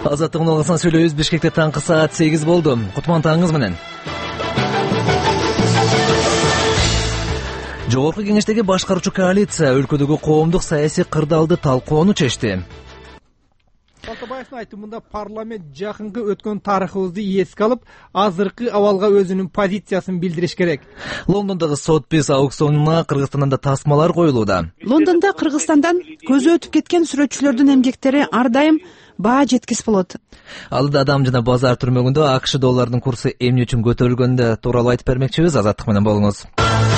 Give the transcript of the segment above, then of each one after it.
Азаттыгын алгысынан сүйлөйбүз. Бишкекте таңкы саат 8 болду. Кутман таңыңыз менен. Жогорку кеңештеги башкаруучу коалиция өлкөдөгү коомдук саясий кырдаалды талкууну чечти. Балтабаевдин айтымында парламент жакынкы өткөн тарыхыбызды эске алып, азыркы абалга өзүнүн позициясын билдириш керек. Лондондогу Сотбис аукционуна Кыргызстандан да тасмалар коюлууда. Лондондо Кыргызстандан көзү өтүп кеткен сүрөтчүлөрдүн эмгектери ар дайым баа жеткис болот. Алда Адам жана Базар түрмөгүндө АКШ долларынын курсу эмне үчүн көтөрүлгөндө тууралуу айтып бермекчибиз. Азаттык менен болуңуз.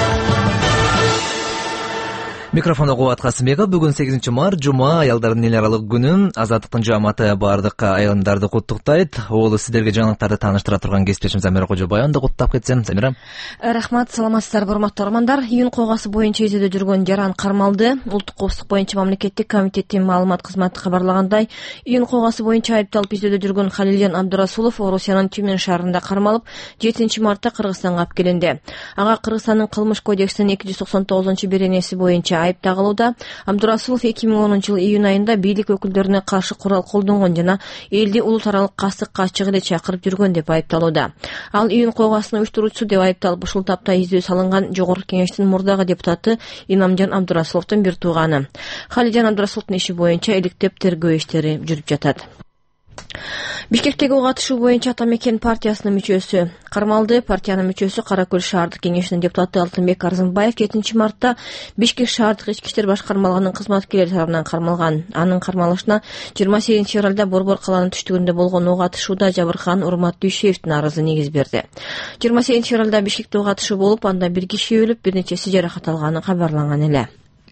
Микрофонда Кубат Касымбеков. Бүгүн 8 март жума, аялдардын эл аралык күнү. Азаттыктын жамааты бардык айылдарды куттуктайт. Оолу сиздерге жаңылыктарды тааныштыра турган кесиптешим Замира Кожобаеваны да куттап кетсем. Замира. Рахмат, саламатсыздарбы, урматтуу угармандар. Июнь койгасы боюнча изилдөө жүргөн жаран кармалды. Улуттук коопсуздук боюнча мамлекеттик комитеттин маалымат кызматы кабарлагандай, июнь койгасы боюнча айыпталып изилдөө жүргөн Халилжан Абдурасулов Орусиянын Тюмень шаарында кармалып, 7 мартта Кыргызстанга алып келинди. Ага Кыргызстандын кылмыш кодексинин 299-беренеси боюнча айып тагылууда. Абдурасулов 2010 июнь айында бийлик өкүлдөрүнө каршы курал колдонгон жана элди улут аралык кастыкка ачык эле чакырып жүргөн деп айыпталууда. Ал июнь койгасынын уюштуруучусу деп айыпталып, ушул тапта издөө салынган Жогорку кеңештин мурдагы депутаты Инамжан Абдурасуловдун бир тууганы. Халилжан Абдурасуловдун иши боюнча иликтеп тергөө иштери жүрүп жатат. Бишкектеги катышуу боюнча Ата Мекен партиясынын мүчөсү кармалды. Партиянын мүчөсү Кара Көл шаардык кеңешинин депутаты Алтынбек Арзымбаев 7 мартта Бишкек шаардык ички иштер башкармалыгынын кызматкерлери тарабынан кармалган. Анын кармалышына 28 февралда Борбор калаанын түштүгүндө болгон ок атышууда Жабырхан Урмат Дүйшеевдин арызы негиз берди. 28 февралда Бишкекте ок атышуу болуп, анда бир киши өлүп, бир нечеси жаракат алганы кабарланган эле.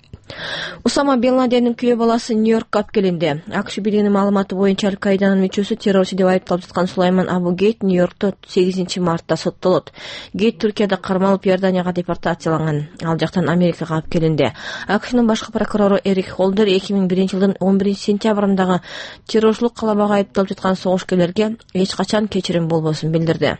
Усама Бен Ладендин күйөө баласы Нью-Йоркко алып келинди. АКШ бийлигинин маалыматы боюнча Аль-Каиданын мүчөсү террорчу деп айыпталып жаткан Сулайман Абу Гейт Нью-Йоркто 8 мартта соттолот. Гейт Түркияда кармалып Иорданияга депортацияланган. Ал жактан Америкага алып келинди. АКШнын башкы прокурору Эрик Холдер 2001-жылдын 11-сентябрындагы террорчулук калабага айыпталып жаткан согушкерлерге эч качан кечирим болбосун билдирди.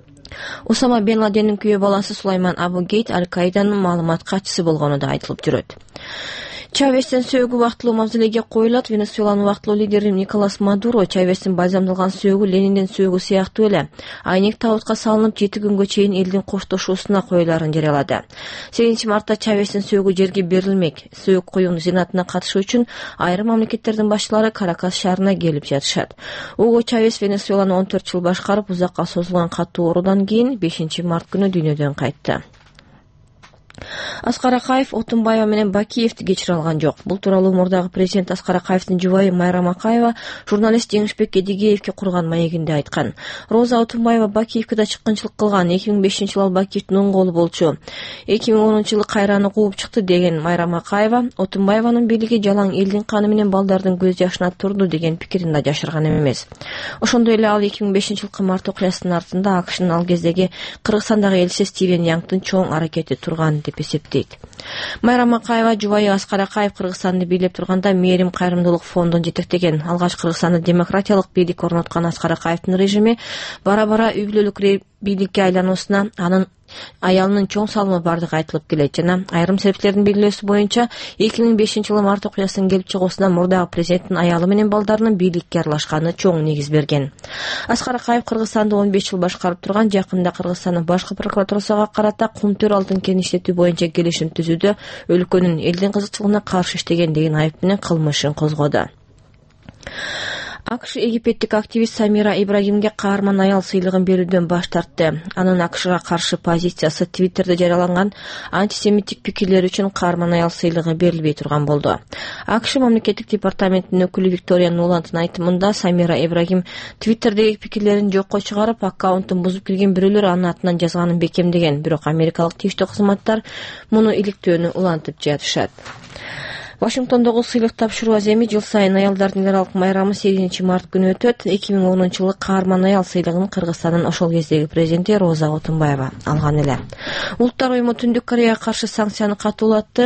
Усама Бен Ладендин күйөө баласы Сулайман Абу Гейт Аль-Каиданын маалымат катчысы болгону да айтылып жүрөт. Чавестин сөөгү убактылуу мавзолейге коюлат. Венесуэланын убактылуу лидери Николас Мадуро Чавестин бальзамдалган сөөгү Лениндин сөөгү сыяктуу эле айнек табытка салынып 7 күнгө чейин элдин коштошуусуна коюларын жарыялады. 8 мартта Чавестин сөөгү жерге берилмек. Сөөгү коюунун зинатына катышуу үчүн айрым мамлекеттердин башчылары Каракас шаарына келип жатышат. Уго Чавес Венесуэланы 14 жыл башкарып, узакка созулган катуу оорудан кийин 5 март күнү дүйнөдөн кайтты. Аскар Акаев Отунбаева менен Бакиевди кечире алган жок. Бул тууралуу мурдагы президент Аскар Акаевдин жубайы Майрам Акаева журналист Жеңишбек Эдигеевге курган маегинде айткан. Роза Отунбаева Бакиевге да чыккынчылык кылган. 2005-жылы ал Бакиевдин оң колу болчу. 2010-жылы кайраны кууп чыкты деген Майрам Акаева Отунбаеванын бийлиги жалаң элдин каны менен балдардын көз жашына турду деген пикирин да жашырган эмес. Ошондой эле ал 2005-жылкы март окуясынын артында АКШнын ал кездеги Кыргызстандагы элчиси Стивен Янгдын чоң аракети турган деп эсептейт. Майрам Акаева жубайы Аскар Акаев Кыргызстанды бийлеп турганда Мээрим кайрымдуулук фондун жетектеген. Алгач Кыргызстанда демократиялык бийлик орноткон Аскар Акаевдин режими бара-бара үй бүлөлүк бийликке айлануусуна анын аялынын чоң салымы бардыгы айтылып келет жана айрым сериктердин белгилөөсү боюнча 2005-жылы март окуясынын келип чыгуусуна мурдагы президенттин аялы менен балдарынын бийликке аралашканы чоң негиз берген. Аскар Акаев Кыргызстанды 15 жыл башкарып турган, жакында Кыргызстандын башкы прокуратурасына карата кумтөр алтын кен иштетүү боюнча келишим түзүүдө өлкөнүн элдин кызыкчылыгына каршы иштеген деген айып менен кылмышын козгоду. АКШ египеттик активист Самира Ибрагимге каарман аял сыйлыгын берүүдөн баш тартты. Анын АКШга каршы позициясы Твиттерде жарыяланган антисемиттик пикирлер үчүн каарман аял сыйлыгы берилбей турган болду. АКШ мамлекеттик департаментинин өкүлү Виктория Нуландын айтымында Самира Ибрагим Твиттердеги пикирлерин жокко чыгарып, аккаунтун бузуп кирген бирөөлөр анын атынан жазганын бекемдеген. Бирок америкалык тийиштүү кызматтар муну иликтөөнү улантып жатышат. Вашингтондогу сыйлык тапшыруу аземи жыл сайын аялдардын эл аралык майрамы 8 март күнү өтөт. 2010-жылы каарман аял сыйлыгын Кыргызстандын ошол кездеги президенти Роза Отунбаева алган эле. Улуттар уюму Түндүк Кореяга каршы санкцияны катуулатты.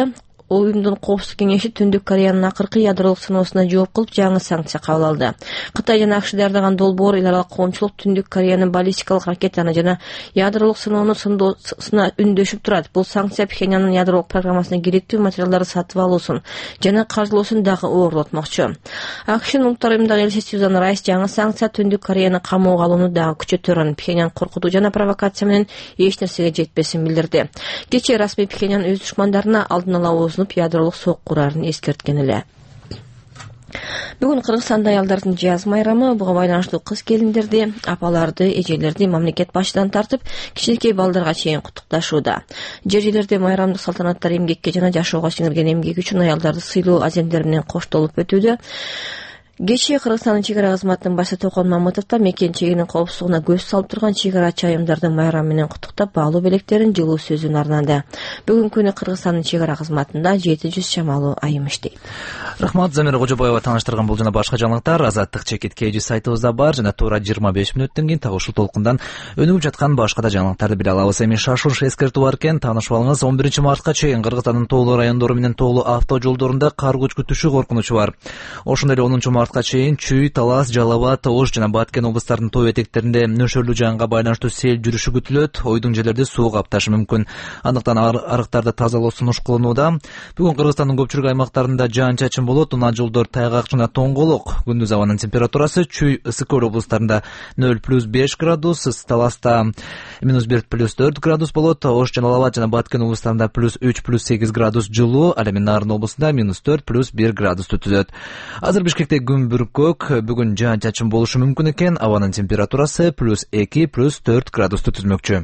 Уюмдун Коопсуздук кеңеши Түндүк Кореянын акыркы ядролук сыноосуна жооп кылып жаңы санкция кабыл алды. Кытай жана АКШ даярдаган долбоор эл аралык коомчулук Түндүк Кореянын баллистикалык ракетаны жана ядролук сыноону сындоосуна үндөшүп турат. Бул санкция Пхеньяндын ядролук программасына керектүү материалдарды сатып алуусун жана каржылоосун дагы оорлотмокчу. АКШнын улуттар уюмундагы элчиси Сьюзан Райс жаңы санкция Түндүк Кореяны камоого алууну дагы күчөтөрүн, Пхеньян коркутуу жана провокация менен эч нерсеге жетпесин билдирди. Кечээ расмий Пхеньян өз душмандарына алдын ала оозунуп ядролук сокку урарын эскерткен эле. Бүгүн Кыргызстанда аялдардын жаз майрамы, буга байланыштуу кыз келиндерди, апаларды, эжелерди мамлекет башынан тартып, кичинекей балдарга чейин куттукташууда. Жер жерлерде майрамдык салтанаттар эмгекке жана жашоого сиңирген эмгеги үчүн аялдарды сыйлуу аземдер менен коштолуп өтүүдө. Кечээ Кыргызстандын чек ара кызматынын башы Токон Мамытов да мекен чегинин коопсуздугуна көз салып турган чек арачы айымдарды майрам менен куттуктап, баалуу белектерин, жылуу сөзүн арнады. Бүгүнкү күнү Кыргызстандын чек ара кызматында 700 чамалуу айым иштейт. Рахмат, Замира Кожобаева тааныштырган бул жана башка жаңылыктар Азаттык чекит KG сайтыбызда бар жана туура 25 мүнөттөн кийин так ушул толкундан өнүгүп жаткан башка да жаңылыктарды биле алабыз. Эми шашылыш эскертүү бар экен, таанышып алыңыз. 11 мартка чейин Кыргызстандын тоолуу райондору менен тоолуу автоо жолдорунда кар көчкү түшүү коркунучу бар. Ошондой эле 10 мартка чейин Чүй, Талас, Жалал Абад, Ош жана Баткен облустарынын тоо этектеринде нөшөрлүү жаанга байланыштуу сел жүрүшү күтүлөт. Ойдуң жерлерде суу капташы мүмкүн. Андыктан арыктарды тазалоо сунуш кылынууда. Бүгүн Кыргызстандын көпчүлүк аймактарында жаан чачын болот. Унаа жолдор тайгак жана тоңголок. Күндүз абанын температурасы Чүй, Ысык Көл облустарында 0+5 градус, Таласта -1+4 градус болот. Ош, Жалал Абад жана Баткен облустарында +3+8 градус жылуу, ал эми Нарын облусунда -4+1 градус түзөт. Азыр Бишкекте күн бүркөк, бүгүн жаан чачын болушу мүмкүн экен. Абанын температурасы +2+4 градусту түзмөкчү.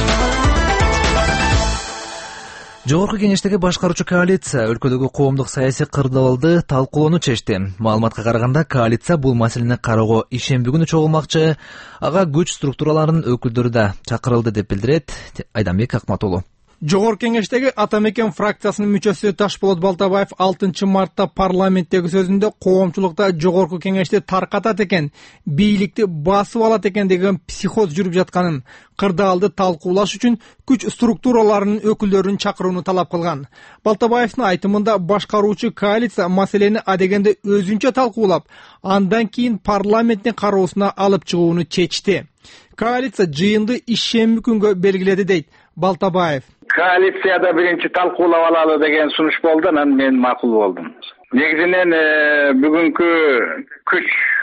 Жогорку кеңештеги башкаруучу коалиция өлкөдөгү коомдук саясий кырдаалды талкуулоону чечти. Маалыматка караганда, коалиция бул маселени кароого ишемби күнү чогулмакчы. Ага күч структураларынын өкүлдөрү да чакырылды деп билдирет Айданбек Акматулу. Жогорку кеңештеги Ата Мекен фракциясынын мүчөсү Ташболот Балтабаев 6 мартта парламенттеги сөзүндө коомчулукта жогорку кеңешти таркатат экен, бийликти басып алат экен деген психоз жүрүп жатканын, кырдаалды талкуулаш үчүн күч структураларынын өкүлдөрүн чакырууну талап кылган. Балтабаевдин айтымында башкаруучу коалиция маселени адегенде өзүнчө талкуулап, андан кийин парламенттин кароосуна алып чыгууну чечти. Коалиция жыйынды ишемби күнгө белгиледи дейт Балтабаев. Коалицияда биринчи талкуулап алалы деген сунуш болду, анан мен макул болдум. Негизинен бүгүнкү күч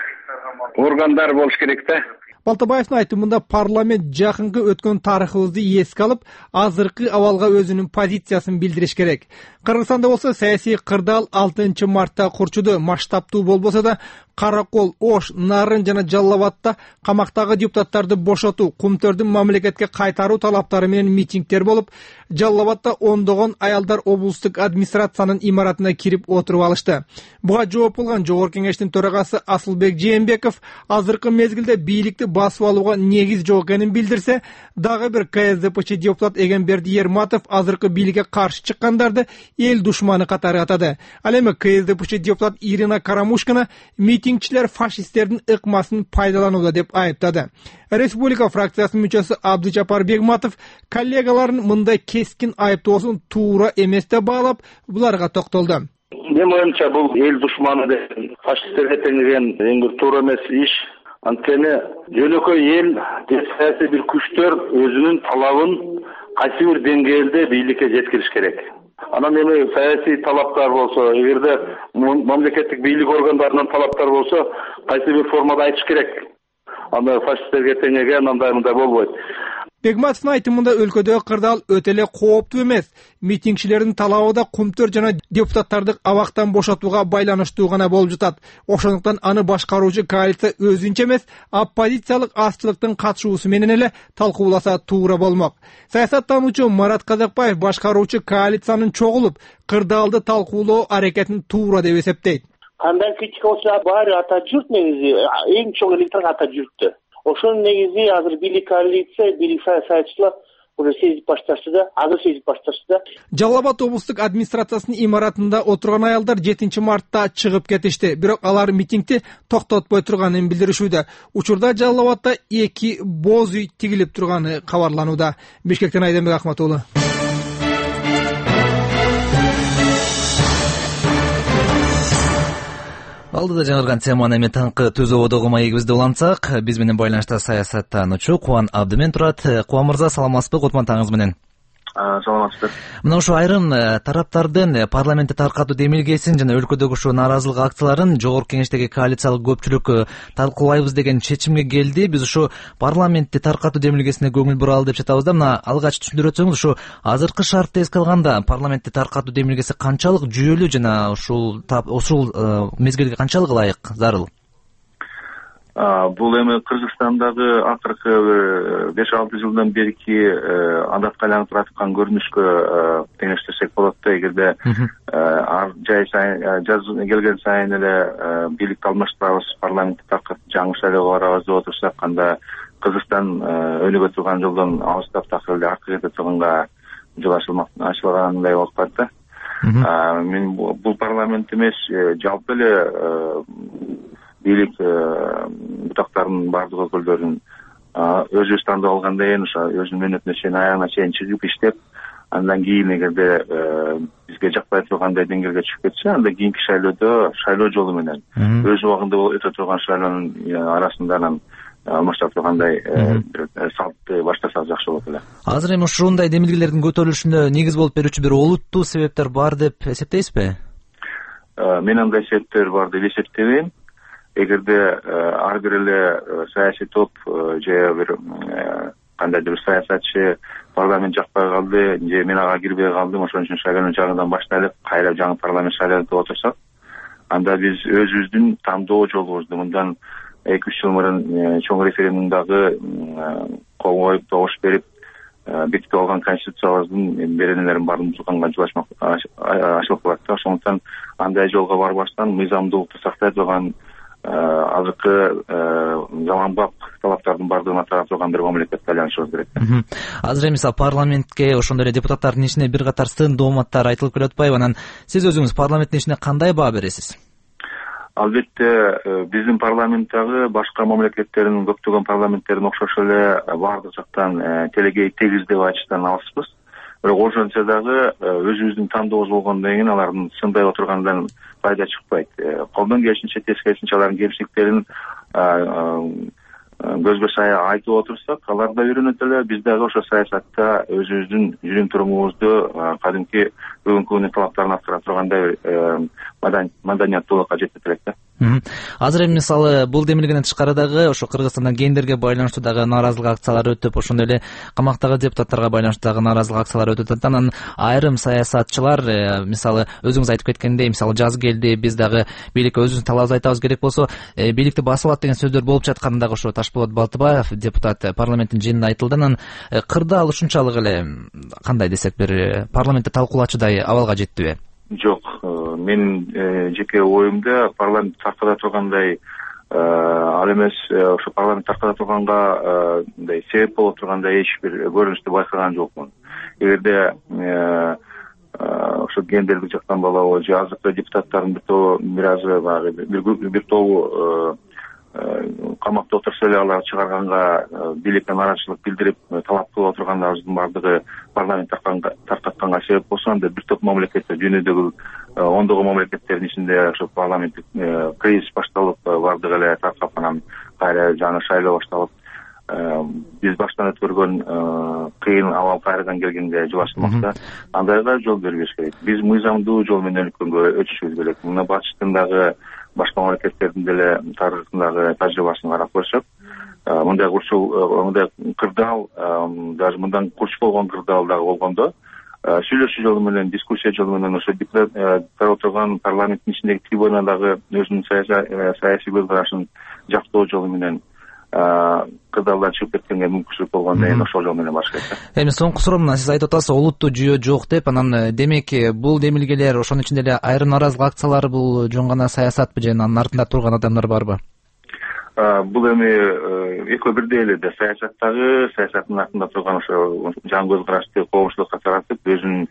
органдар болуш керек да. Балтабаевдин айтымында парламент жакынкы өткөн тарыхыбызды эске алып, азыркы абалга өзүнүн позициясын билдириш керек. Кыргызстанда болсо саясий кырдаал 6 мартта курчуду. Масштабтуу болбосо да Каракол, Ош, Нарын жана Жалал Абадта камактагы депутаттарды бошотуу, кумтөрдүн мамлекетке кайтаруу талаптары менен митингдер болуп, Жалал Абадта ондогон аялдар облустук администрациянын имаратына кирип отуруп алышты. Буга жооп кылган Жогорку кеңештин төрагасы Асылбек Жээнбеков азыркы мезгилде бийликти басып алууга негиз жок экенин билдирсе, дагы бир КСДПчы депутат Эгемберди Ерматов азыркы бийликке каршы чыккандарды эл душманы катары атады. Ал эми КСДПчы депутат Ирина Карамушкина митингчилер фашисттердин ыкмасын пайдаланууда деп айыптады. Республика фракциясынын мүчөсү Абдыжапар Бегматов коллегаларын мындай кескин айыптоосун туура эмес деп баалап, буларга токтолду. Менин оюмча бул эл душманы деп фашисттерге теңеген эң бир туура эмес иш. Анткени жөнөкөй эл саясий бир күчтөр өзүнүн талабын кайсы бир деңгээлде бийликке жеткириш керек. Анан эми саясий талаптар болсо, эгерде мамлекеттик бийлик органдарынын талаптары болсо, кайсы бир формада айтыш керек. Анда фашисттерге теңеген андай мындай болбойт. Бегматовдун айтымында өлкөдөгү кырдаал өтө эле кооптуу эмес. Митингчилердин талабы да кумтөр жана депутаттарды абактан бошотууга байланыштуу гана болуп жатат. Ошондуктан аны башкаруучу коалиция өзүнчө эмес, оппозициялык азчылыктын катышуусу менен эле талкууласа туура болмок. Саясаттануучу Марат Казакбаев башкаруучу коалициянын чогулуп, кырдаалды талкуулоо аракетин туура деп эсептейт. Кандай критика болсо баары ата журт негизи эң чоң электорат ата журтту. Ошонун негизи азыр бийлик коалиция, бийлик саясатчылар уже сезип башташты да, азыр сезип башташты да. Жалал Абад облустук администрациясынын имаратында отурган аялдар 7 мартта чыгып кетишти. Бирок алар митингди токтотпой турганын билдиришүүдө. Учурда Жалал Абадта 2 боз үй тигилип турганы кабарланууда. Бишкектен Айданбек Акматулу. Алдыда жаңырган теманы эми таңкы түзүүбүдөгү маегибизди улантсак, биз менен байланышта саясаттануучу Кубан Абдымен турат. Кубан мырза, саламатсызбы? Кутман таңыңыз менен. Саламатсыздар. Мына ушу айрым тараптардын парламентти таркатуу демилгесин жана өлкөдөгү ушу нааразылык акцияларын жогорку кеңештеги коалициялык көпчүлүк талкуулайбыз деген чечимге келди. Биз ушу парламентти таркатуу демилгесине көңүл буралы деп жатабыз да, мына алгач түшүндүрө өтсөңүз, ушу азыркы шартты эске алганда парламентти таркатуу демилгеси канчалык жүйөлүү жана ушул мезгилге канчалык ылайык, зарыл? Бул эми Кыргызстандагы акыркы 5-6 жылдан берки адатка айланып аткан көрүнүшкө теңештирсек болот да. Эгерде жай сайын жаз келген сайын эле бийликти алмаштырабыз, парламентти таркатып жаңы шайлоого барабыз деп отурсак, анда Кыргызстан өнүгө турган жолдон алыстап такыр эле артка кете турганга жол ачылгандай болуп калат да. Мен бул парламент эмес, жалпы эле бийлик бутактарынын баардык өкүлдөрүн өзүбүз тандап алгандайын ошо өзүнүн мөөнөтүнө чейин, аягына чейин чыгып иштеп, андан кийин эгерде бизге жакпай тургандай деңгээлге чыгып кетсе, андан кийинки шайлоо жолу менен өз убагында өтө турган шайлоонун арасында анан алмаштап тургандай бир салтты баштасак жакшы болот эле. Азыр эми ушундай демилгелердин көтөрүлүшүнө негиз болуп берүүчү бир олуттуу себептер бар деп эсептейсизби? Мен андай себептер бар деп эсептебейм. Эгерде ар бир эле саясий топ же бир кандайдыр бир саясатчы парламент жакпай калды, же мен ага кирбей калдым, ошон үчүн шайлоону жаңыдан баштайлып, кайра жаңы парламент шайлайлып деп отурсак, анда биз өзүбүздүн тандоо жолубузду мындан 2-3 жыл мурун чоң референдумдагы коңгоюп добуш берип бекитип алган конституциябыздын беренелерин баарын бузганга жол ачылып калат да. Ошондуктан андай жолго барбастан мыйзамдуулукту сактай турган азыркы заманбап талаптардын баардыгын атара турган бир мамлекетке айланышыбыз керек. Азыр эми парламентке ошондой эле депутаттардын ишине бир катар сын дооматтар айтылып келип атпайбы? Анан сиз өзүңүз парламенттин ишине кандай баа бересиз? Албетте, биздин парламенттагы башка мамлекеттердин көптөгөн парламенттерине окшош эле баардык жактан телегей тегиз деп айтыштан алыспыз. Бирок ошентсе дагы өзүбүздүн тандообуз болгондон кийин алардын сындай отургандан пайда чыкпайт. Колдон келишинче, тескерисинче алардын кемчиликтерин көзгө сая айтып отурсак, алар да үйрөнөт эле. Биз дагы ошо саясатта өзүбүздүн жүрүм турумубузду кадимки бүгүнкү күнүн талаптарын аткара тургандай маданияттуулукка жетет элек да. Азыр эми мисалы бул демилгеден тышкары дагы ошо Кыргызстанда гендерге байланыштуу дагы нааразылык акциялары өтүп, ошондой эле камактагы депутаттарга байланыштуу дагы нааразылык акциялары өтүп атат. Анан айрым саясатчылар мисалы өзүңүз айтып кеткендей, мисалы жаз келди, биз дагы бийликке өзүбүздүн талабыбызды айтабыз, керек болсо бийликти басып алат деген сөздөр болуп жатканы дагы ошо Ташболот Балтыбаев депутат парламенттин жыйынында айтылды. Анан кырдаал ушунчалык эле кандай десек бир парламентти талкуулачудай абалга жеттиби? Жок, менин жеке оюмда парламент тарката тургандай ал эмес, ошо парламент тарката турганга мындай себеп боло тургандай эч бир көрүнүштү байкаган жокмун. Эгерде ошо гендердик жактан болобу же азыркы депутаттардын бир тобу камакта отурса эле алар чыгарганга бийликке нааразычылык билдирип талап кылып отургандарыбыздын баардыгы парламент таркатканга себеп болсо, анда бир топ мамлекеттер, дүйнөдөгү ондогон мамлекеттердин ичинде ошо парламенттик кризис башталып, баардыгы эле таркап, анан кайра жаңы шайлоо башталып, биз баштан өткөргөн кыйын абал кайрадан келгенге жол ачылмакта. Андайга жол бербеш керек. Биз мыйзамдуу жол менен өтүшүбүз керек. Мына батыштын дагы башка мамлекеттердин деле тарыхындагы тажрыйбасын карап көрсөк, мындай кырдаал, даже мындан курч болгон кырдаал дагы болгондо, сүйлөшүү жолу менен, дискуссия жолу менен, ошо депутаттар отурган парламенттин ичиндеги трибунадагы өзүнүн саясий көз карашын жактоо жолу менен кырдаалдан чыгып кеткенге мүмкүнчүлүк болгондон кийин ошол жол менен баш керек. Эми соңку суроо мына, сиз айтып атасыз олуттуу жүйө жок деп. Анан демек бул демилгелер, ошонун ичинде эле айрым нааразылык акциялары бул жөн гана саясатпы же анын артында турган адамдар барбы? Бул эми экөө бирдей эле да. Саясаттын артында турган ошо жаңы көз карашты коомчулукка таратып, өзүнүн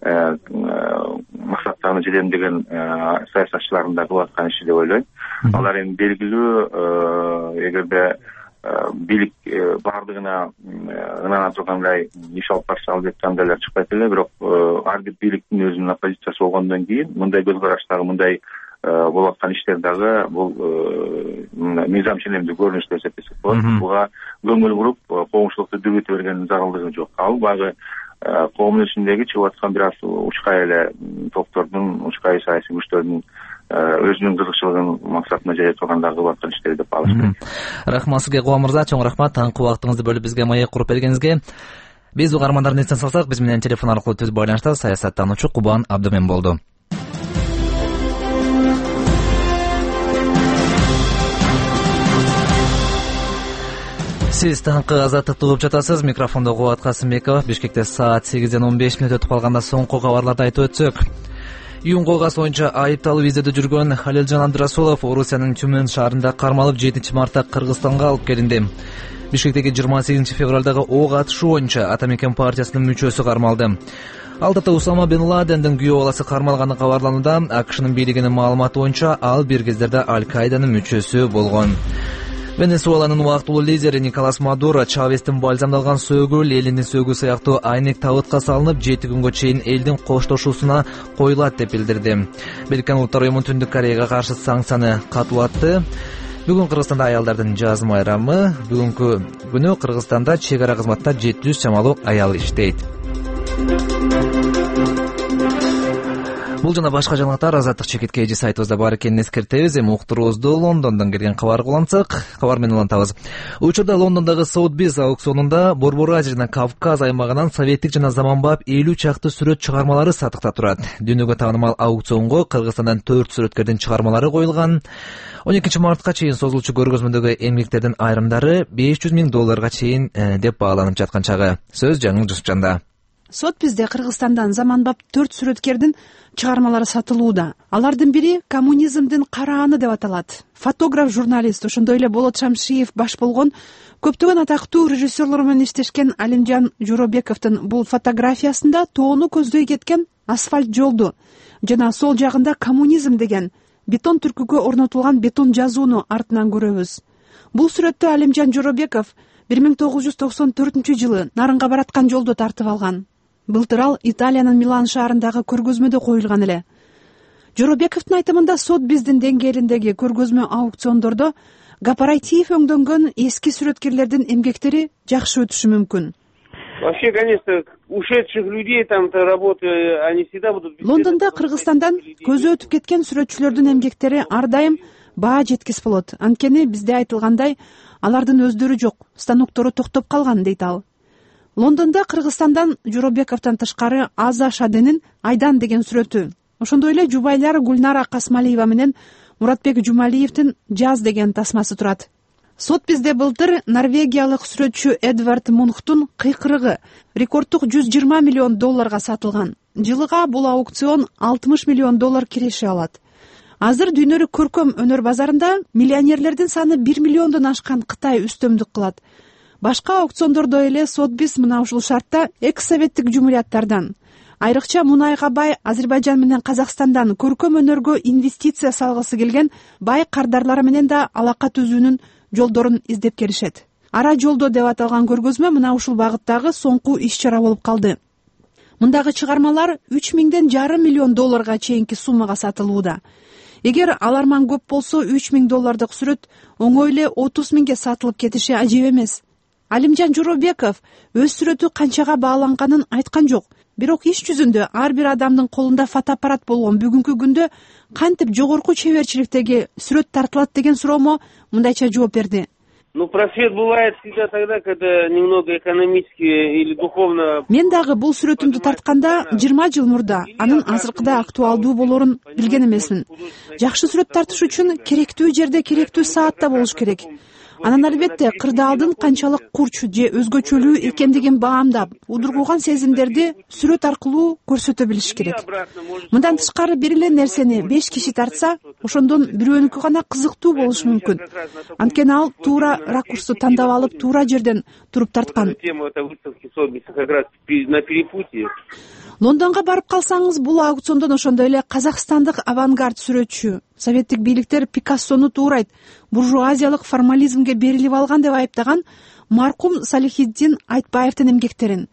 максаттарын жетемдеген саясатчылардын да кылып аткан иши деп ойлойм. Алар эми белгилүү, эгерде бийлик баардыгына ынана тургандай иш алып барса, албетте андайлар чыкпайт эле. Бирок ар бир бийликтин өзүнүн оппозициясы болгондон кийин мындай көз караштагы, мындай болуп аткан иштер дагы бул мыйзам ченемдүү көрүнүштөр эсептесек болот. Буга көңүл буруп коомчулукту дүрүтө бергендин зарылдыгы жок. Ал багы коомдун ичиндеги чыгып аткан бир аз учкай эле топтордун, учкай саясий күчтөрдүн өзүнүн кызыкчылыгын максатына жайып тургандагы кылып аткан иштери деп багыш керек. Рахмат сизге Кубан мырза, чоң рахмат таңкы убактыңызды бөлүп бизге маек куруп бергениңизге. Биз угармандардын эсине салсак, биз менен телефон аркылуу түз байланышта саясаттануучу Кубан Абдымен болду. Сиз таңкы азаттыкты угуп жатасыз. Микрофондо Кубат Касымбеков. Бишкекте саат 8:15 өтүп калганда соңку кабарларды айтып өтсөк. Июнь колгасы боюнча айыпталып издөөдө жүргөн Халилжан Абдрасулов Орусиянын Тюмень шаарында кармалып 7 мартта Кыргызстанга алып келинди. Бишкектеги 28 февралдагы ок атышы боюнча Атамекен партиясынын мүчөсү кармалды. Алдыда Усама бен Ладендин күйөө баласы кармалганы кабарланууда. АКШнын бийлигинин маалыматы боюнча ал бир кездерде Аль-Каиданын мүчөсү болгон. Венесуэланын убактылуу лидери Николас Мадуро Чавестин балзамдалган сөөгү, Лениндин сөөгү сыяктуу айнек табытка салынып, 7 күнгө чейин элдин коштошуусуна коюлат деп билдирди. Бириккен Улуттар уюму Түндүк Кореяга каршы санкцияны катуулатты. Бүгүн Кыргызстанда аялдардын жазм майрамы. Бүгүнкү күнү Кыргызстанда чек ара кызматта 700 чамалуу аял иштейт. Бул жана башка жаңылыктар Азаттык чекитке эжи сайтыбызда бар экенин эскертебиз. Эми уктуруубузду Лондондон келген кабарга улантсак, кабар менен улантабыз. Учурда Лондондогу Sotheby's аукционунда Борбор Азия жана Кавказ аймагынан советтик жана заманбап 50 чакты сүрөт чыгармалары сатыкта турат. Дүйнөгө таанымал аукционго Кыргызстандан 4 сүрөткөрдүн чыгармалары коюлган. 12 мартка чейин созулчу көргөзмөдөгү эмгектердин айрымдары $500,000 чейин деп бааланып жаткан чагы. Сөз жаңыл Жусупжанда. Sotheby's'де Кыргызстандан заманбап 4 сүрөткердин чыгармалары сатылууда. Алардын бири коммунизмдин карааны деп аталат. Фотограф, журналист, ошондой эле Болот Шамшиев баш болгон көптөгөн атактуу режиссерлор менен иштешкен Алимжан Жоробековдун бул фотографиясында тоону көздөй кеткен асфальт жолду жана сол жагында коммунизм деген бетон түркүгө орнотулган бетон жазууну артынан көрөбүз. Бул сүрөттө Алимжан Жоробеков 1994-жылы Нарынга бараткан жолду тартып алган. Былтыр ал Италиянын Милан шаарындагы көргөзмөдө коюлган эле. Жоробековдун айтымында Sotheby's'дин деңгээлиндеги көргөзмө аукциондордо кооператив өңдөнгөн эски сүрөткерлердин эмгектери жакшы өтүшү мүмкүн. Вообще, конечно, ушедших людей там работы, они всегда будут... Лондондо Кыргызстандан көзү өтүп кеткен сүрөтчүлөрдүн эмгектери ар дайым баа жеткис болот. Анткени бизде айтылгандай, алардын өздөрү жок, станоктору токтоп калган дейт ал. Лондондо Кыргызстандан Жоробековдон тышкары Аза Шаденин Айдан деген сүрөтү, ошондой эле жубайлар Гүлнара Касмалиева менен Муратбек Жумалиевдин Жаз деген тасмасы турат. Sotheby's'де былтыр норвегиялык сүрөтчү Эдвард Мунхтун кыйкырыгы рекордтук $120 миллион сатылган. Жылыга бул аукцион $60 миллион киреше алат. Азыр дүйнөлүк көркөм өнөр базарында миллионерлердин саны 1 миллиондон ашкан Кытай үстөмдүк кылат. Башка аукциондордо эле Sotheby's мына ушул шартта экс-советтик жумурияттардан, айрыкча мунайга бай Азербайжан менен Казакстандан көркөм өнөргө инвестиция салгысы келген бай кардарлар менен да алака түзүүнүн жолдорун издеп келишет. Ара жолдо деп аталган көргөзмө мына ушул багыттагы соңку иш-чара болуп калды. Мындагы чыгармалар $3,5 миллион чейинки суммага сатылууда. Эгер аларман көп болсо $3,000 сүрөт оңой эле 30 миңге сатылып кетиши ажеп эмес. Алимжан Жоробеков өз сүрөтү канчага бааланганын айткан жок. Бирок иш жүзүндө ар бир адамдын колунда фотоаппарат болгон бүгүнкү күндө кантип жогорку чеберчиликтеги сүрөт тартылат деген суроомо мындайча жооп берди. Ну, просвет бывает всегда тогда, когда немного экономически или духовно... Мен дагы бул сүрөтүмдү тартканда 20 жыл мурда анын азыркыда актуалдуу болорун билген эмесмин. Жакшы сүрөт тартыш үчүн керектүү жерде керектүү саатта болуш керек. Анан албетте кырдаалдын канчалык курч же өзгөчөлүү экендигин баамдап, удургуган сезимдерди сүрөт аркылуу көрсөтө билиш керек. Мындан тышкары бир эле нерсени 5 киши тартса, ошондон бирөөнүкү гана кызыктуу болушу мүмкүн. Анткени ал туура ракурсту тандап алып, туура жерден туруп тарткан. Лондонго барып калсаңыз, бул аукциондон ошондой эле казакстандык авангард сүрөтчү, советтик бийликтер Пикассону туурайт, буржуазиялык формализмге берилип алган деп айыптаган маркум Салихиддин Айтбаевдин эмгектерин,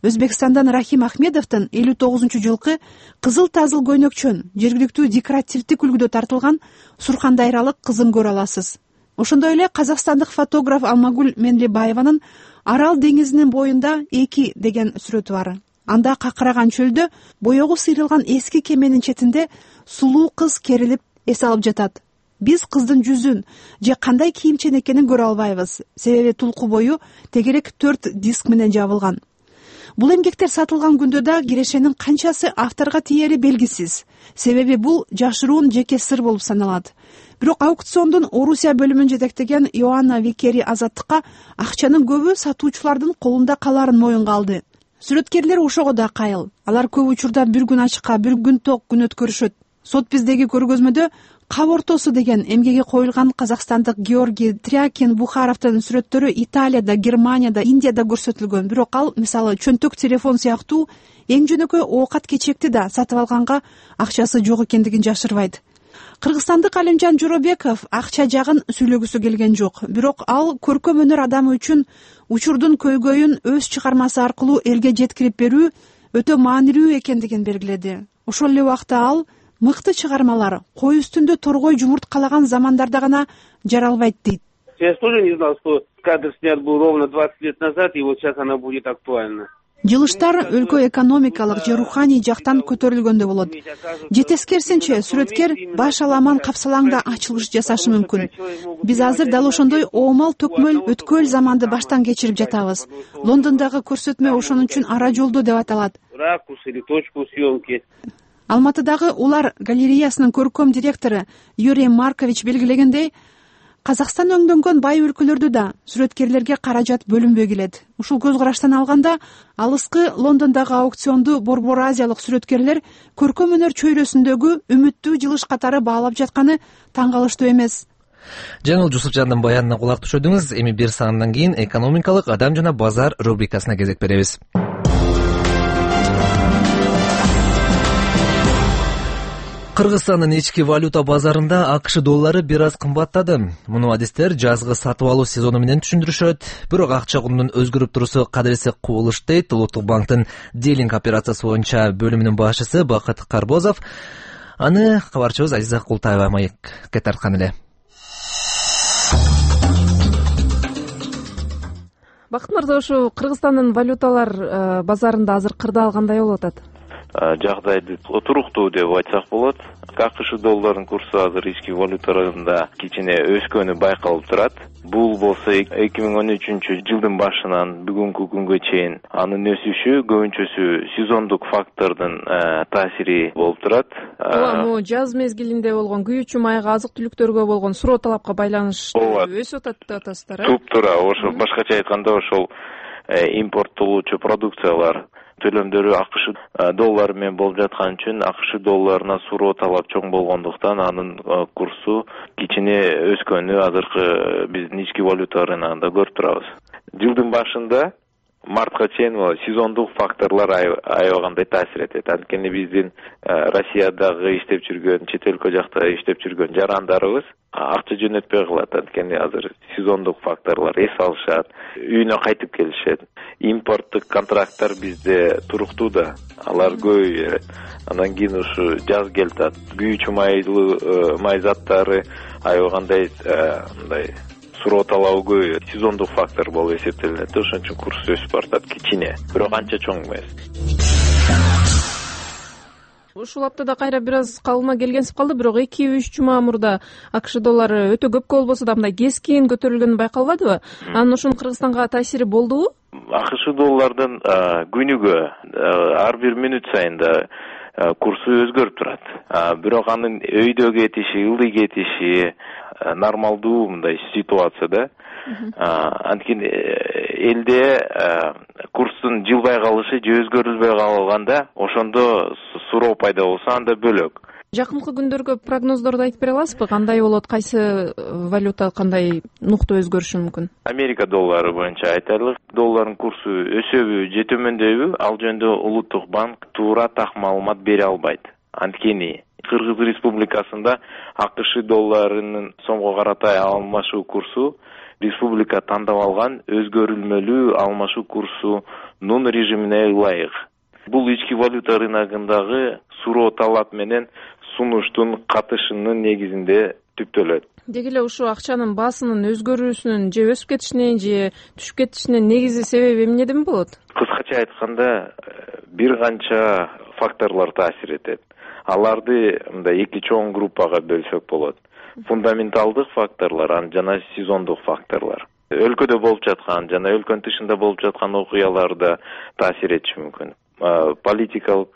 Өзбекстандан Рахим Ахмедовдун 59-жылкы кызыл тазыл көйнөкчөн жергиликтүү декоративдик үлгүдө тартылган суркандайралык кызын көрө аласыз. Ошондой эле казакстандык фотограф Алмагүл Менлебаеванын Арал деңизинин боюнда 2 деген сүрөтү бар. Анда какыраган чөлдө боёгу сыйрылган эски кеменин четинде сулуу кыз керилип эс алып жатат. Биз кыздын жүзүн же кандай кийимчен экенин көрө албайбыз, себеби тулку бою тегерек 4 диск менен жабылган. Бул эмгектер сатылган күндө да кирешенин канчасы авторго тиери белгисиз, себеби бул жашыруун жеке сыр болуп саналат. Бирок аукциондун Орусия бөлүмүн жетектеген Иоанна Викери азаттыкка акчанын көбү сатуучулардын колунда каларын моюнга алды. Сүрөткерлер ошого да кайыл. Алар көп учурда bir күн ачыкка, bir күн ток күн өткөрүшөт. Сот биздеги көргөзмөдө Кап ортосу деген эмгеге коюлган казакстандык Георгий Трякин Бухаровдун сүрөттөрү Италияда, Германияда, Индияда көрсөтүлгөн. Бирок ал, мисалы, чөнтөк телефон сыяктуу эң жөнөкөй оокат кечекти да сатып алганга акчасы жок экендигин жашырбайт. Кыргызстандык Алимжан Жоробеков акча жагын сүйлөгүсү келген жок. Бирок ал көркөм өнөр адамы үчүн учурдун көйгөйүн өз чыгармасы аркылуу элге жеткирип берүү өтө маанилүү экендигин белгиледи. Ошол эле убакта ал мыкты чыгармалар кой үстүндө торгой жумурткалаган замандарда гана жаралбайт дейт. Я тоже не знал, что кадр снят был ровно 20 лет назад, и вот сейчас она будет актуальна. Жылыштар өлкө экономикалык же руханий жактан көтөрүлгөндө болот. Же тескерисинче сүрөткер баш аламан капсалаңда ачылыш жасашы мүмкүн. Биз азыр дал ошондой оомал төкмөл өткөл заманды баштан кечирип жатабыз. Лондондогу көрсөтмө ошон үчүн ара жолдо деп аталат. Ракурс или точку съемки. Алматыдагы Улар галереясынын көркөм директору Юрий Маркович белгилегендей, Казакстан өңдөнгөн бай өлкөлөрдө да сүрөткерлерге каражат бөлүнбөй келет. Ушул көз караштан алганда, алыскы Лондондогу аукционду Борбор Азиялык сүрөткерлер көркөм өнөр чөйрөсүндөгү үмүттүү жылыш катары баалап жатканы таң калыштуу эмес. Жаңыл Жусупжандын баянына кулак түшөдүңүз. Эми бир саамдан кийин экономикалык адам жана базар рубрикасына кезек беребиз. Кыргызстандын ички валюта базарында АКШ доллары бир аз кымбаттады. Муну адистер жазгы сатып алуу сезону менен түшүндүрүшөт. Бирок акча курунун өзгөрүп турусу кадыресе кубулуш дейт Улуттук банктын дилинг операциясы боюнча бөлүмүнүн башчысы Бакыт Карбозов. Аны кабарчыбыз Азиза Култаева маекке тарткан эле. Бакыт мырза, ушу Кыргызстандын валюталар базарында азыр кырдаал кандай болуп атат? Жагдайды туруктуу деп айтсак болот. АКШ долларынын курсу азыр ички валюталарында кичине өскөнү байкалып турат. Бул болсо 2013-жылдын башынан бүгүнкү күнгө чейин анын өсүшү көбүнчөсү сезондук фактордун таасири болуп турат. Бул жаз мезгилинде болгон күйүүчү майга, азык-түлүктөргө болгон суроо талапка байланыштуу өсүп атат деп атасыздар, э? Туптура, ошол башкача айтканда ошол импорттолуучу продукциялар төлөмдөрү АКШ доллары менен болуп жаткан үчүн АКШ долларына суроо талап чоң болгондуктан анын курсу кичине өскөнү азыркы биздин ички валюта рыногунда көрүп турабыз. Жылдын башында мартка чейин сезондук факторлор аябагандай таасир этет. Анткени биздин Россиядагы иштеп жүргөн, чет өлкө жакта иштеп жүргөн жарандарыбыз акча жөнөтпөй калат. Анткени азыр сезондук факторлор эс алышат, үйүнө кайтып келишет. Импорттук контракттар бизде туруктуу да, алар көбөйүп берет. Андан кийин ушу жаз келатат. Күйүүчү май заттары аябагандай мындай суроо талабы көбөйөт. Сезондук фактор болуп эсептелинет. Ошон үчүн курс өсүп баратат кичине, бирок анча чоң эмес. Ушул аптада кайра бир аз калыма келгенсип калды, бирок 2-3 жума мурда АКШ доллары өтө көп болбосо да мындай кескин көтөрүлгөнү байкалбадыбы? Анын ошонун Кыргызстанга таасири болдубу? АКШ доллардын күнүгө ар бир мүнөт сайын да курсу өзгөрүп турат. Бирок анын өйдө кетиши, ылдый кетиши нормалдуу мындай ситуацияда. Анткени элде курстун жылбай калышы же өзгөрүлбөй калганда ошондо суроо пайда болсо анда бөлөк. Жакынкы күндөргө прогноздорду айтып бере аласызбы? Кандай болот, кайсы валюта кандай нукта өзгөрүшү мүмкүн? Америка доллары боюнча айтарлык. Доллардын курсу өсөбү же төмөндөйбү? Ал жөнүндө Улуттук банк туура так маалымат бере албайт. Анткени Кыргыз Республикасында АКШ долларынын сомго карата алмашуу курсу республика тандап алган өзгөрүлмөлүү алмашуу курсунун режимине ылайык. Бул ички валюта рыногундагы суроо талап менен сунуштун катышынын негизинде түптөлөт. Деги эле ушул акчанын баасынын өзгөрүүсүнүн же өсүп кетишинин же түшүп кетишинин негизги себеби эмнеден болот? Кыскача айтканда, бир канча факторлор таасир этет. Аларды мындай эки чоң группага бөлсөк болот. Фундаменталдык факторлор жана сезондук факторлор. Өлкөдө болуп жаткан жана өлкөнүн тышында болуп жаткан окуялар да таасир этиши мүмкүн. Политикалык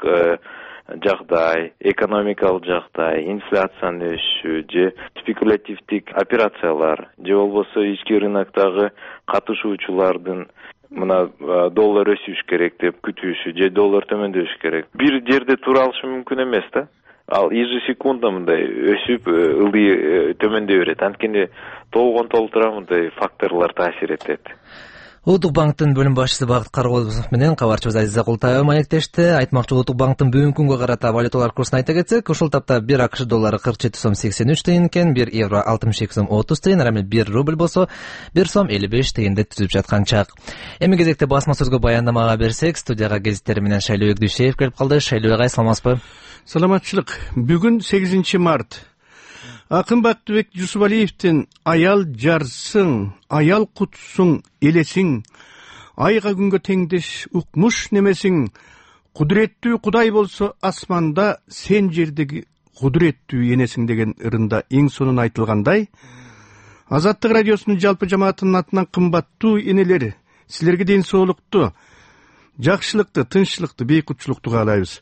жагдай, экономикалык жагдай, инфляциянын өсүшү же спекулятивдик операциялар же болбосо ички рыноктогу катышуучулардын мына доллар өсүш керек деп күтүүшү же доллар төмөндөш керек. Бир жерде тура алышы мүмкүн эмес да. Ал ежесекундно мындай өсүп, ылдый төмөндөй берет. Анткени толгон толтура мындай факторлор таасир этет. Улуттук банктын бөлүм башчысы Багыт Карагулов менен кабарчыбыз Азиза Култаева маектешти. Айтмакчы, Улуттук банктын бүгүнкү күнгө карата валюталар курсун айта кетсек, ушул тапта 1 АКШ доллары 47 сом 83 тыйын экен, 1 евро 62 сом 30 тыйын, ар эми 1 рубль болсо 1 сом 55 тыйынды түзүп жаткан чак. Эми кезекте басма сөзгө баяндамага берсек, студияга гезиттери менен Шайлообек Дүйшеев келип калды. Шайлообек агай, саламатсызбы? Саламатчылык. Бүгүн 8 март. Акын Бактыбек Жусупалиевдин аял жарсың, аял кутсуң, элесиң, айга күнгө теңдеш укмуш немесиң, кудуреттүү Кудай болсо асманда, сен жердеги кудуреттүү энесиң деген ырында эң сонун айтылгандай, Азаттык радиосунун жалпы жамаатынын атынан кымбаттуу энелер, силерге ден соолукту, жакшылыкты, тынччылыкты, бейкутчулукту каалайбыз.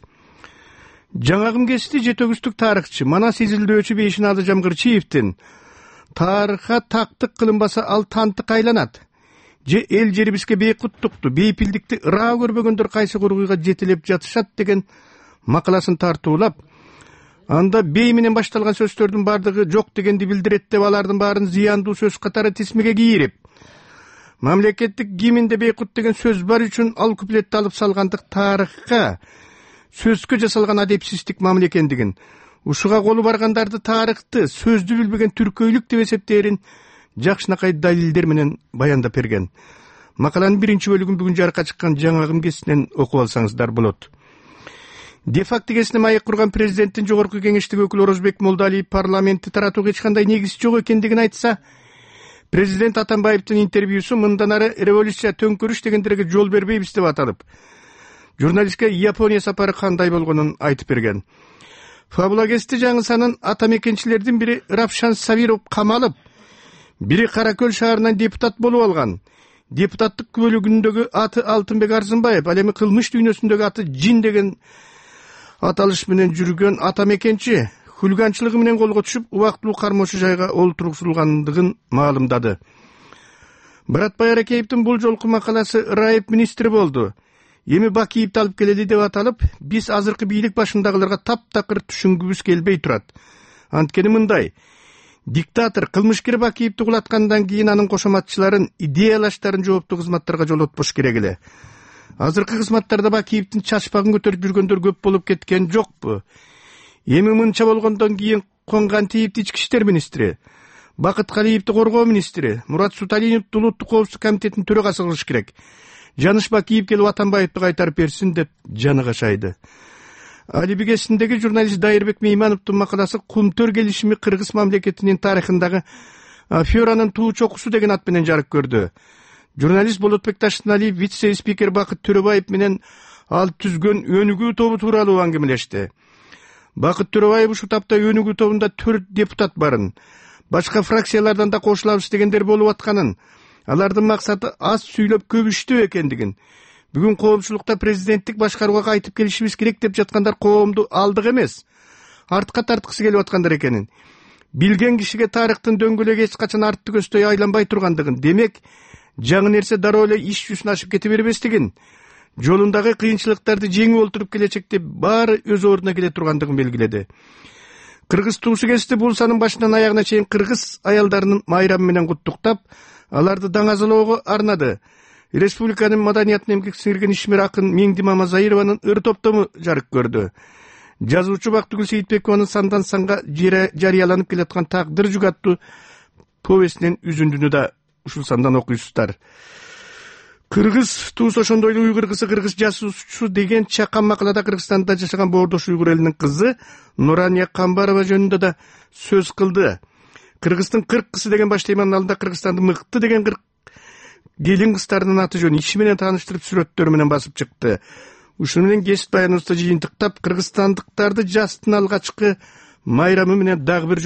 Жаңагым кести жетөгүстүк тарыхчы Манас изилдөөчү Бейшиналы Жамгырчиевдин тарыхка тактык кылынбаса ал тантык айланат. Же эл жерибизге бейкуттукту, бейпилдикти ыраа көрбөгөндөр кайсы кургуйга жетелеп жатышат деген макаласын тартуулап, анда бей менен башталган сөздөрдүн бардыгы жок дегенди билдирет деп алардын баарын зыяндуу сөз катары тисмеге кийирип, мамлекеттик гимнде бейкут деген сөз бар үчүн ал куплетти алып салгандык тарыхка сөзгө жасалган адепсиздик мамиле экендигин, ушуга колу баргандарды тарыхты сөздү билбеген түркөйлүк деп эсептээрин жакшынакай далилдер менен баяндап берген. Макаланын биринчи бөлүгүн бүгүн жарыкка чыккан жаңагым кесинен окуп алсаңыздар болот. Де-факто кесине маек курган президенттин жогорку кеңештиги өкүлү Орозбек Молдалиев парламентти таратууга эч кандай негиз жок экендигин айтса, президент Атамбаевдин интервьюсу мындан ары революция, төңкөрүш дегендерге жол бербейбиз деп аталып, журналистке Япония сапары кандай болгонун айтып берген. Фабулагести жаңысанын атамекенчилердин бири Равшан Сабиров камалып, бири Каракөл шаарынан депутат болуп алган. Депутаттык күбөлүгүндөгү аты Алтынбек Арзымбаев, ал эми кылмыш дүйнөсүндөгү аты Жин деген аталыш менен жүргөн атамекенчи хулиганчылыгы менен колго түшүп, убактылуу кармоочу жайга олтургузулгандыгын маалымдады. Баратбай Аракеевдин бул жолку макаласы Раев министри болду. Эми Бакиевди алып келели деп аталып, биз азыркы бийлик башындагыларга таптакыр түшүнгүбүз келбей турат. Анткени мындай: диктатор кылмышкер Бакиевди кулаткандан кийин анын кошоматчыларын, идеялаштарын жооптуу кызматтарга жолотпош керек эле. Азыркы кызматтарда Бакиевдин чачпагын көтөрүп жүргөндөр көп болуп кеткен жокпу? Эми мынча болгондон кийин Конгантиевди ички иштер министри, Бакыт Калиевди коргоо министри, Мурат Суталиновду улуттук коопсуздук комитетинин төрагасы кылыш керек. Жаныш Бакиев келип Атамбаевди кайтарып берсин деп жаны кашайды. Алибигесиндеги журналист Дайырбек Меймановдун макаласы Кумтөр келишими Кыргыз мамлекетинин тарыхындагы аферанын туу чокусу деген ат менен жарык көрдү. Журналист Болотбек Таштыналиев вице-спикер Бакыт Төрөбаев менен ал түзгөн Өнүгүү тобу тууралуу аңгемелешти. Бакыт Төрөбаев ушул тапта Өнүгүү тобунда 4 депутат барын, башка фракциялардан да кошулабыз дегендер болуп атканын, алардын максаты аз сүйлөп көп иштөө экендигин, бүгүн коомчулукта президенттик башкарууга кайтып келишибиз керек деп жаткандар коомду алдык эмес, артка тарткысы келип аткандар экенин, билген кишиге тарыхтын дөңгөлөгү эч качан артты көздөй айланбай тургандыгын, демек жаңы нерсе дароо эле иш жүзүн ашып кете бербестигин, жолундагы кыйынчылыктарды жеңип олтуруп келечекте баары өз ордуна келе тургандыгын белгиледи. Кыргыз туусу кести бул санын башынан аягына чейин кыргыз аялдарынын майрамы менен куттуктап, аларды даңазалоого арнады. Республиканын маданиятын эмгек сиңирген ишмер акын Меңди Мамазайырованын ыр топтому жарык көрдү. Жазуучу Бактыгүл Сейитбекованын сандан санга жарыяланып келаткан Тагдыр жүк аттуу повестинин үзүндүнү да ушул сандан окуйсуздар. Кыргыз туус ошондой эле уйгур кызы, кыргыз жасуучу деген чакан макалада Кыргызстанда жашаган боордош уйгур элинин кызы Нурания Камбарова жөнүндө да сөз кылды. Кыргыздын 40 кызы деген баш теманын алдында Кыргызстанды мыкты деген 40 келин кыздарынын аты жөнүн иши менен тааныштырып сүрөттөрү менен басып чыкты. Ушуну менен кесип баяныбызды жыйынтыктап, кыргызстандыктарды жастын алгачкы майрамы менен дагы бир